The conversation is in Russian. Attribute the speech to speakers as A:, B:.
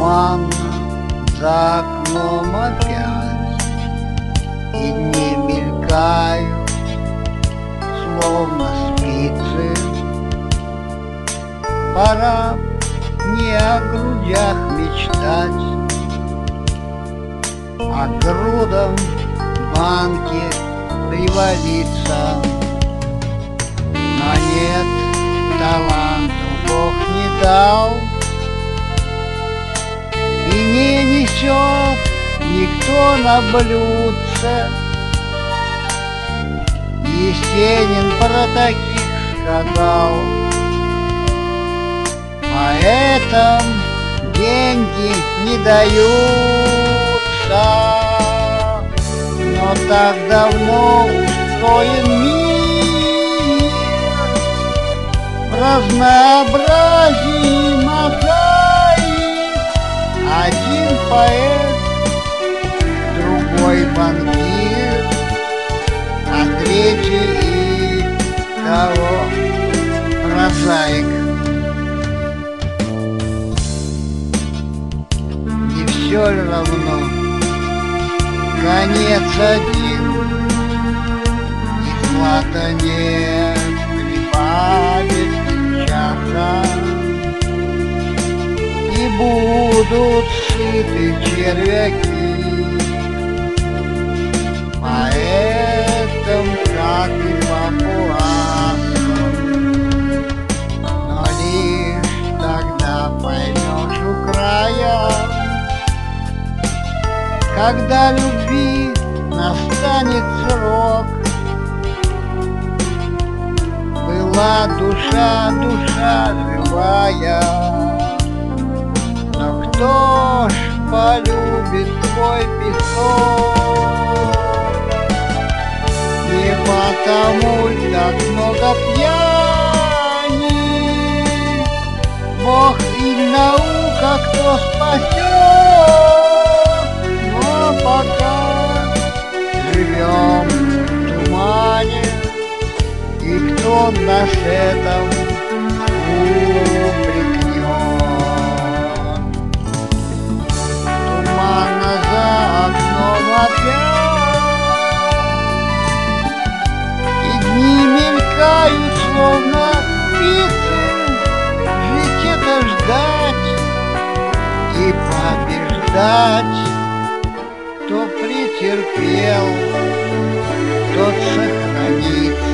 A: туман за окном опять, и дни мелькают, словно спицы. Пора не о грудях мечтать, а грудам банки привалиться. Но нет, таланту Бог не дал, и не несет никто на блюдце. Есенин про таких сказал: поэтам деньги не даются. Но так давно устроен мир, в разнообразии мозаик. Один поэт, другой банкир, а третий и того прозаик. Не все ли равно, конец один, и злата не прибавит часа, и будут сыты червяки. Поэтому, как и папуасам, но лишь тогда поймешь у края, когда любви настанет срок. Была душа, душа живая, но кто ж полюбит твой песок? Не потому ль так много пьяни, Бог и наука кто спасет. Но пока живем в тумане, и кто нас этом упрекнет? Туманно за окном опять, и дни мелькают, словно птицы. Жить — это ждать и побеждать. Кто претерпел, тот сохранится.